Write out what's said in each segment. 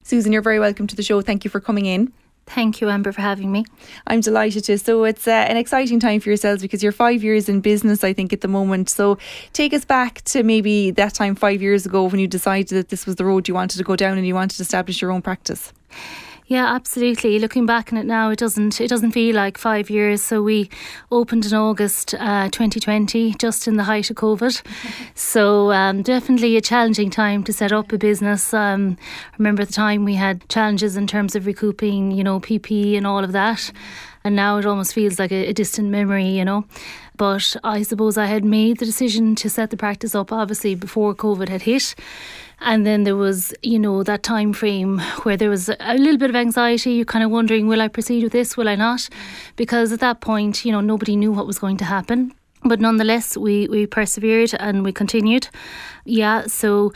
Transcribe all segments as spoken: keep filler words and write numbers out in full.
Susan, you're very welcome to the show. Thank you for coming in. Thank you, Amber, for having me. I'm delighted to. So it's uh, an exciting time for yourselves because you're five years in business, I think, at the moment. So take us back to maybe that time five years ago when you decided that this was the road you wanted to go down and you wanted to establish your own practice. Yeah, absolutely. Looking back on it now, it doesn't it doesn't feel like five years. So we opened in August uh, twenty twenty, just in the height of COVID. So um, definitely a challenging time to set up a business. Um, I remember at the time we had challenges in terms of recouping, you know, P P E and all of that. And now it almost feels like a, a distant memory, you know. But I suppose I had made the decision to set the practice up, obviously, before COVID had hit. And then there was, you know, that time frame where there was a little bit of anxiety. You're kind of wondering, will I proceed with this? Will I not? Because at that point, you know, nobody knew what was going to happen. But nonetheless, we, we persevered and we continued. Yeah, so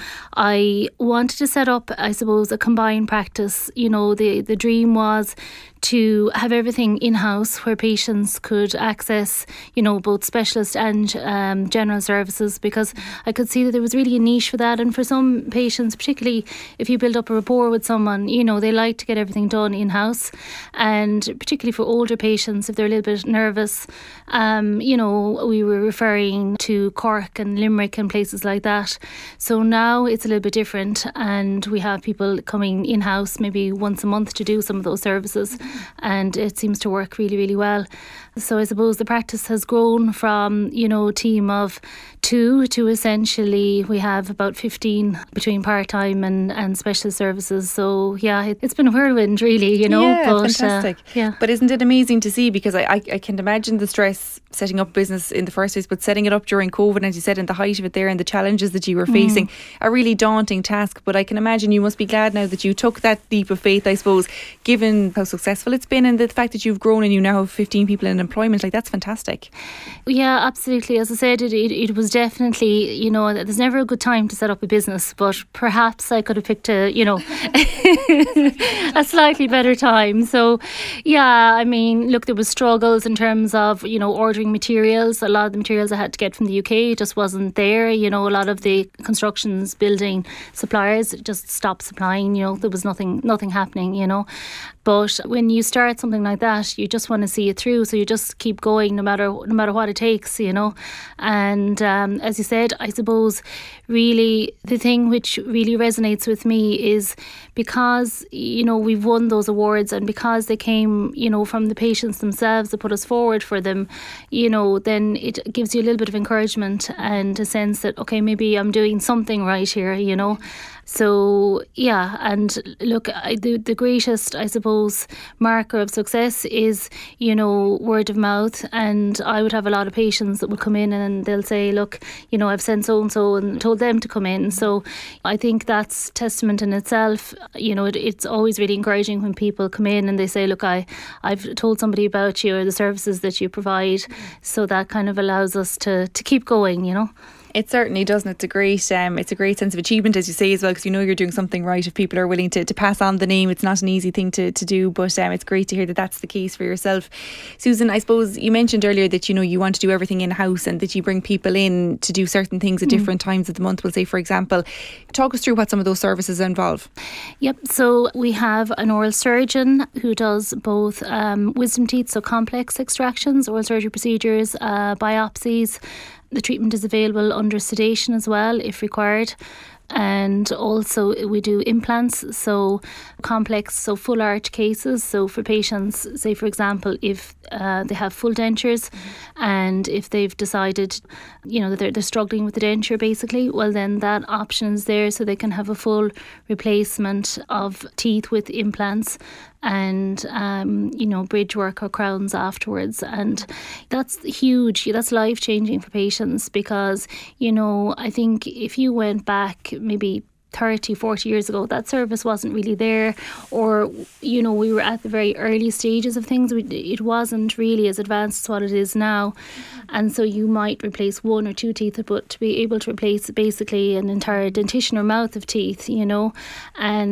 I wanted to set up, I suppose, a combined practice. You know, the, the dream was to have everything in-house where patients could access, you know, both specialist and um, general services, because I could see that there was really a niche for that. And for some patients, particularly if you build up a rapport with someone, you know, they like to get everything done in-house. And particularly for older patients, if they're a little bit nervous, um, you know, we were referring to Cork and Limerick and places like that. So now it's a little bit different, and we have people coming in-house maybe once a month to do some of those services. And it seems to work really, really well. So I suppose the practice has grown from, you know, a team of two to essentially we have about fifteen between part-time and, and specialist services. So yeah, it, it's been a whirlwind really, you know. Yeah, but, fantastic. Uh, yeah. But isn't it amazing to see, because I, I, I can imagine the stress setting up business in the first place, but setting it up during COVID, as you said, in the height of it there, and the challenges that you were facing, mm. a really daunting task. But I can imagine you must be glad now that you took that leap of faith, I suppose, given how successful it's been and the fact that you've grown and you now have fifteen people in employment. Like, that's fantastic. Yeah, absolutely. As I said, it, it, it was definitely, you know, there's never a good time to set up a business, but perhaps I could have picked a, you know, a slightly better time. So yeah, I mean, look, there was struggles in terms of, you know, ordering materials. A lot of the materials I had to get from the U K just wasn't there. You know, a lot of the constructions building suppliers just stopped supplying. You know, there was nothing nothing happening, you know. But when you start something like that, you just want to see it through. So you just keep going no matter no matter what it takes, you know. And um, as you said, I suppose really the thing which really resonates with me is because, you know, we've won those awards, and because they came, you know, from the patients themselves that put us forward for them, you know, then it gives you a little bit of encouragement and a sense that, okay, maybe I'm doing something right here, you know. So yeah, and look, I, the, the greatest, I suppose, marker of success is, you know, word of mouth. And I would have a lot of patients that would come in and they'll say, look, you know, I've sent so-and-so and told them to come in. So I think that's testament in itself. You know, it, it's always really encouraging when people come in and they say, look, I, I've told somebody about you or the services that you provide. So that kind of allows us to, to keep going, you know. It certainly doesn't. It's a great um, it's a great sense of achievement, as you say, as well, because you know you're doing something right. If people are willing to, to pass on the name, it's not an easy thing to, to do, but um, it's great to hear that that's the case for yourself. Susan, I suppose you mentioned earlier that, you know, you want to do everything in-house and that you bring people in to do certain things at mm. different times of the month, we'll say, for example. Talk us through what some of those services involve. Yep, so we have an oral surgeon who does both um, wisdom teeth, so complex extractions, oral surgery procedures, uh, biopsies. The treatment is available under sedation as well, if required. And also we do implants, so complex, so full arch cases. So for patients, say for example, if uh, they have full dentures mm-hmm. and if they've decided, you know, that they're, they're struggling with the denture basically, well then that option is there, so they can have a full replacement of teeth with implants and um, you know, bridge work or crowns afterwards. And that's huge, that's life changing for patients, because, you know, I think if you went back maybe thirty, forty years ago, that service wasn't really there, or, you know, we were at the very early stages of things. We, it wasn't really as advanced as what it is now. And so you might replace one or two teeth, but to be able to replace basically an entire dentition or mouth of teeth, you know, and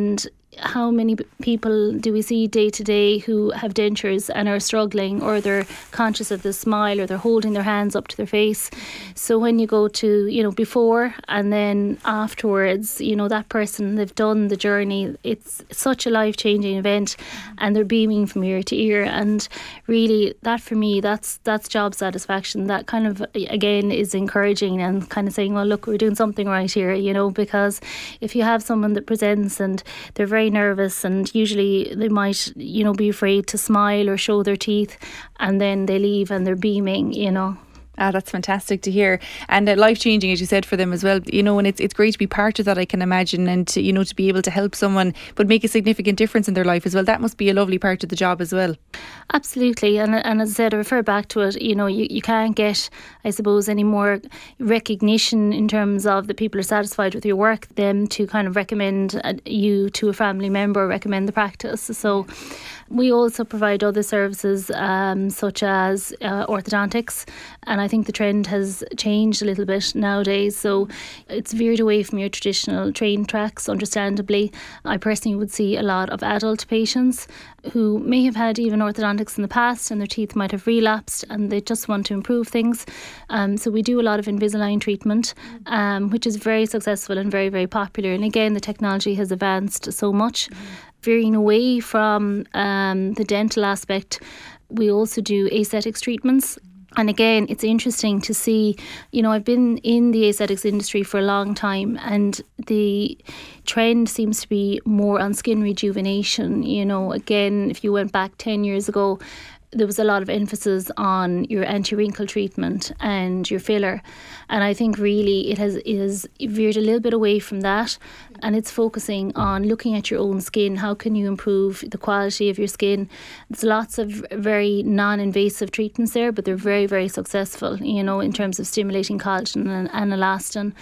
how many people do we see day to day who have dentures and are struggling, or they're conscious of the smile, or they're holding their hands up to their face. So when you go to, you know, before and then afterwards, you know, that person, they've done the journey. It's such a life-changing event, and they're beaming from ear to ear. And really, that for me, that's that's job satisfaction. That kind of, again, is encouraging and kind of saying, well, look, we're doing something right here, you know, because if you have someone that presents and they're very nervous, and usually they might, you know, be afraid to smile or show their teeth, and then they leave and they're beaming, you know. Ah, that's fantastic to hear, and uh, life changing, as you said, for them as well. You know, and it's it's great to be part of that, I can imagine, and to, you know, to be able to help someone but make a significant difference in their life as well. That must be a lovely part of the job as well. Absolutely, and and as I said, I refer back to it. You know, you, you can't get, I suppose, any more recognition in terms of that people are satisfied with your work than to kind of recommend you to a family member, recommend the practice. So we also provide other services um, such as uh, orthodontics, and I think the trend has changed a little bit nowadays. So it's veered away from your traditional train tracks, understandably. I personally would see a lot of adult patients who may have had even orthodontics in the past, and their teeth might have relapsed and they just want to improve things. Um, so we do a lot of Invisalign treatment, um, which is very successful and very, very popular. And again, the technology has advanced so much. Veering away from um, the dental aspect, we also do aesthetics treatments. And again, it's interesting to see, you know, I've been in the aesthetics industry for a long time, and the trend seems to be more on skin rejuvenation. You know, again, if you went back ten years ago, there was a lot of emphasis on your anti-wrinkle treatment and your filler. And I think really it has, it has veered a little bit away from that, and it's focusing on looking at your own skin. How can you improve the quality of your skin? There's lots of very non-invasive treatments there, but they're very, very successful, you know, in terms of stimulating collagen and, and elastin.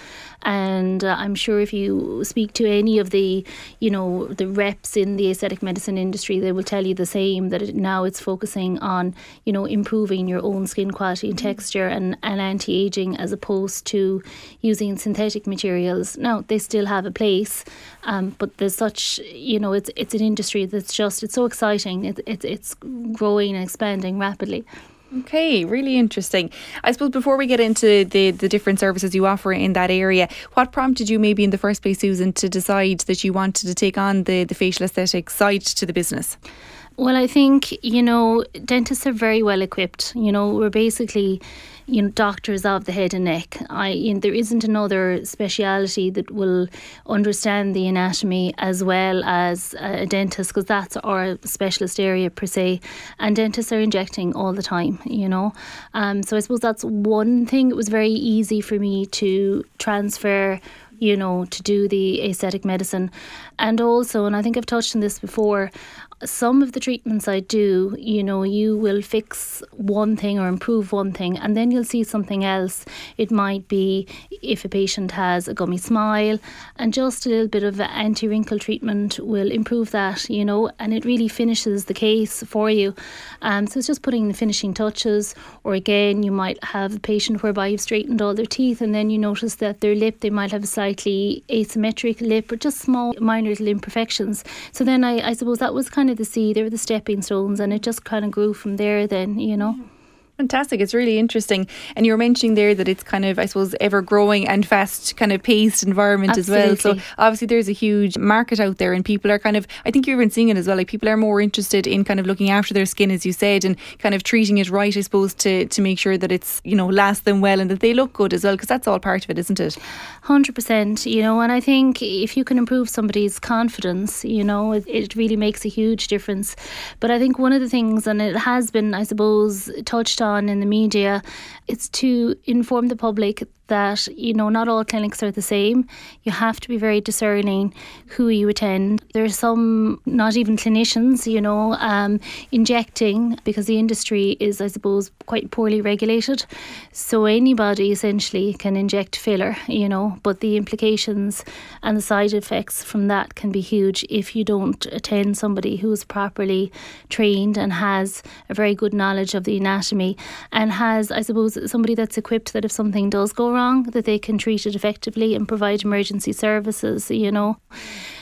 And uh, I'm sure if you speak to any of the, you know, the reps in the aesthetic medicine industry, they will tell you the same, that it, now it's focusing on, you know, improving your own skin quality and texture, and, and anti-aging, as opposed to using synthetic materials. Now, they still have a place, um, but there's such, you know, it's it's an industry that's just, it's so exciting. It, it, it's growing and expanding rapidly. Okay, really interesting. I suppose before we get into the, the different services you offer in that area, what prompted you maybe in the first place, Susan, to decide that you wanted to take on the, the facial aesthetic side to the business? Well, I think, you know, dentists are very well equipped. You know, we're basically, you know, doctors of the head and neck. I, you know, there isn't another speciality that will understand the anatomy as well as a dentist, because that's our specialist area per se. And dentists are injecting all the time, you know. Um, so I suppose that's one thing. It was very easy for me to transfer, you know, to do the aesthetic medicine. And also, and I think I've touched on this before, some of the treatments I do, you know, you will fix one thing or improve one thing, and then you'll see something else. It might be if a patient has a gummy smile, and just a little bit of anti-wrinkle treatment will improve that, you know, and it really finishes the case for you. Um, so it's just putting the finishing touches. Or again, you might have a patient whereby you've straightened all their teeth, and then you notice that their lip, they might have a slightly asymmetric lip, or just small minor little imperfections. So then I, I suppose that was kind of the seed, they were the stepping stones, and it just kind of grew from there then, you know. Fantastic. It's really interesting. And you were mentioning there that it's kind of, I suppose, ever growing and fast kind of paced environment. Absolutely. As well. So obviously there's a huge market out there, and people are kind of, I think you've been seeing it as well, like people are more interested in kind of looking after their skin, as you said, and kind of treating it right, I suppose, to, to make sure that it's, you know, lasts them well and that they look good as well, because that's all part of it, isn't it? one hundred percent, you know, and I think if you can improve somebody's confidence, you know, it, it really makes a huge difference. But I think one of the things, and it has been, I suppose, touched on in the media, it's to inform the public that, you know, not all clinics are the same. You have to be very discerning who you attend. There's some, not even clinicians, you know, um, injecting, because the industry is, I suppose, quite poorly regulated. So anybody essentially can inject filler, you know, but the implications and the side effects from that can be huge if you don't attend somebody who is properly trained and has a very good knowledge of the anatomy, and has, I suppose, somebody that's equipped that if something does go wrong, that they can treat it effectively and provide emergency services, you know.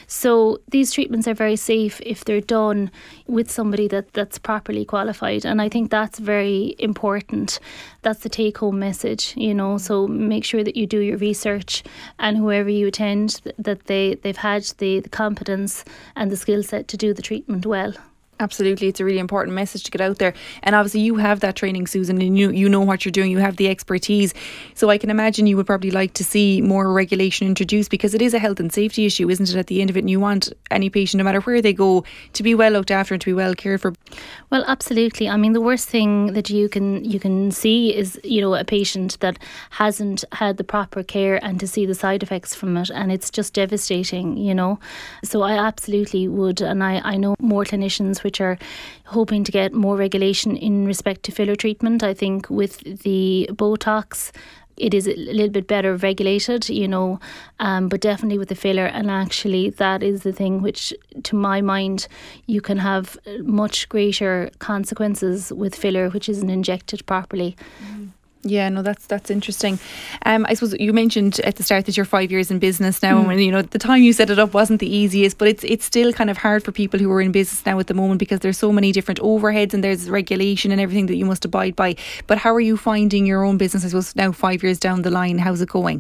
So these treatments are very safe if they're done with somebody that, that's properly qualified. And I think that's very important. That's the take-home message, you know. So make sure that you do your research, and whoever you attend, that they, they've had the, the competence and the skill set to do the treatment well. Absolutely, it's a really important message to get out there. And obviously you have that training, Susan, and you you know what you're doing, you have the expertise. So I can imagine you would probably like to see more regulation introduced, because it is a health and safety issue, isn't it, at the end of it? And you want any patient, no matter where they go, to be well looked after and to be well cared for. Well, absolutely. I mean, the worst thing that you can you can see is, you know, a patient that hasn't had the proper care, and to see the side effects from it, and it's just devastating, you know. So I absolutely would, and I, I know more clinicians which are hoping to get more regulation in respect to filler treatment. I think with the Botox, it is a little bit better regulated, you know, um, but definitely with the filler. And actually that is the thing which, to my mind, you can have much greater consequences with filler, which isn't injected properly. Mm. Yeah, no, that's that's interesting. Um, I suppose you mentioned at the start that you're five years in business now, mm. and when, you know, the time you set it up wasn't the easiest, but it's it's still kind of hard for people who are in business now at the moment, because there's so many different overheads and there's regulation and everything that you must abide by. But how are you finding your own business, I suppose, now five years down the line? How's it going?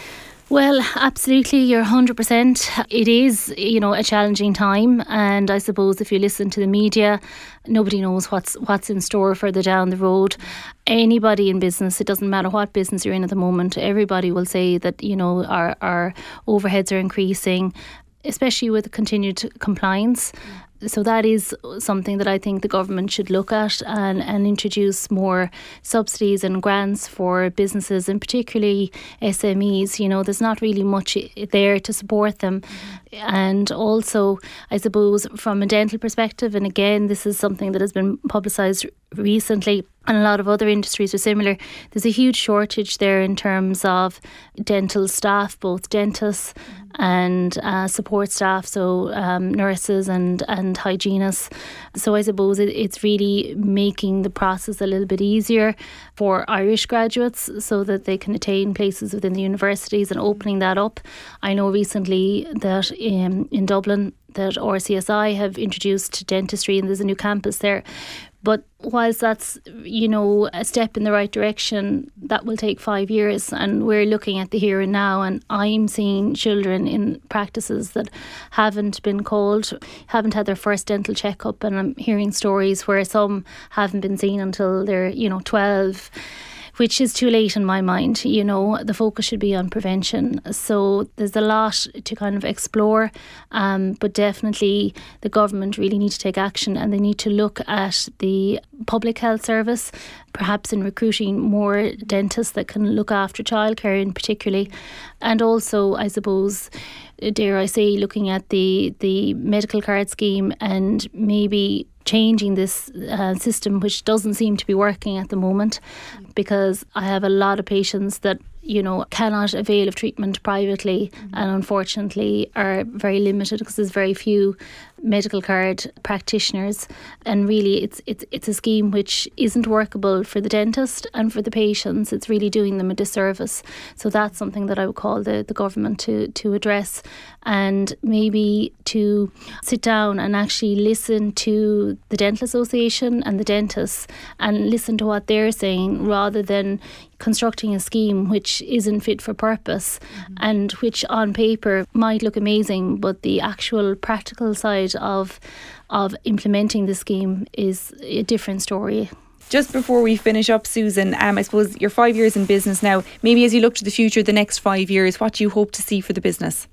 Well, absolutely, you're one hundred percent. It is, you know, a challenging time, and I suppose if you listen to the media, nobody knows what's what's in store further down the road. Anybody in business, it doesn't matter what business you're in at the moment, everybody will say that, you know, our, our overheads are increasing, especially with continued compliance. So that is something that I think the government should look at, and, and introduce more subsidies and grants for businesses, and particularly S M Es. You know, there's not really much there to support them. Mm-hmm. And also, I suppose, from a dental perspective, and again, this is something that has been publicised recently, and a lot of other industries are similar, there's a huge shortage there in terms of dental staff, both dentists and uh, support staff, so um, nurses and, and hygienists. So I suppose it, it's really making the process a little bit easier for Irish graduates so that they can attain places within the universities, and opening that up. I know recently that um, in Dublin that R C S I have introduced dentistry, and there's a new campus there. But whilst that's, you know, a step in the right direction, that will take five years, and we're looking at the here and now. And I'm seeing children in practices that haven't been called, haven't had their first dental checkup, and I'm hearing stories where some haven't been seen until they're, you know, twelve. Which is too late in my mind. You know, the focus should be on prevention. So there's a lot to kind of explore, um, but definitely the government really need to take action, and they need to look at the public health service, perhaps in recruiting more dentists that can look after childcare in particularly, and also, I suppose, dare I say, looking at the, the medical card scheme, and maybe changing this uh, system, which doesn't seem to be working at the moment, because I have a lot of patients that, you know, cannot avail of treatment privately, mm-hmm. and unfortunately are very limited because there's very few medical card practitioners, and really it's it's it's a scheme which isn't workable for the dentist and for the patients. It's really doing them a disservice. So that's something that I would call the, the government to, to address, and maybe to sit down and actually listen to the Dental Association and the dentists and listen to what they're saying, rather than constructing a scheme which isn't fit for purpose, mm-hmm. and which on paper might look amazing, but the actual practical side of of implementing the scheme is a different story. Just before we finish up, Susan, um, I suppose you're five years in business now. Maybe as you look to the future, the next five years, what do you hope to see for the business?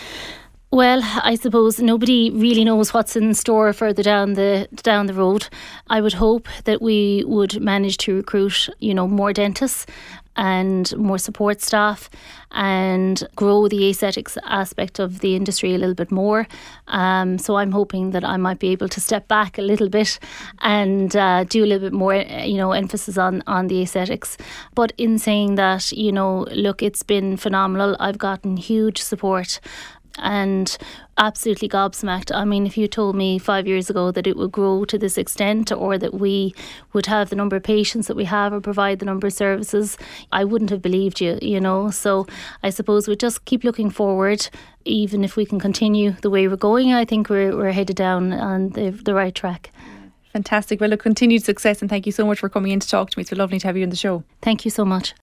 Well, I suppose nobody really knows what's in store further down the down the road. I would hope that we would manage to recruit, you know, more dentists and more support staff, and grow the aesthetics aspect of the industry a little bit more. Um, so I'm hoping that I might be able to step back a little bit and uh, do a little bit more, you know, emphasis on, on the aesthetics. But in saying that, you know, look, it's been phenomenal. I've gotten huge support and absolutely gobsmacked. I mean, if you told me five years ago that it would grow to this extent, or that we would have the number of patients that we have or provide the number of services, I wouldn't have believed you, you know. So I suppose we just keep looking forward. Even if we can continue the way we're going, I think we're, we're headed down on the, the right track. Fantastic. Well, look, continued success, and thank you so much for coming in to talk to me. It's been lovely to have you on the show. Thank you so much.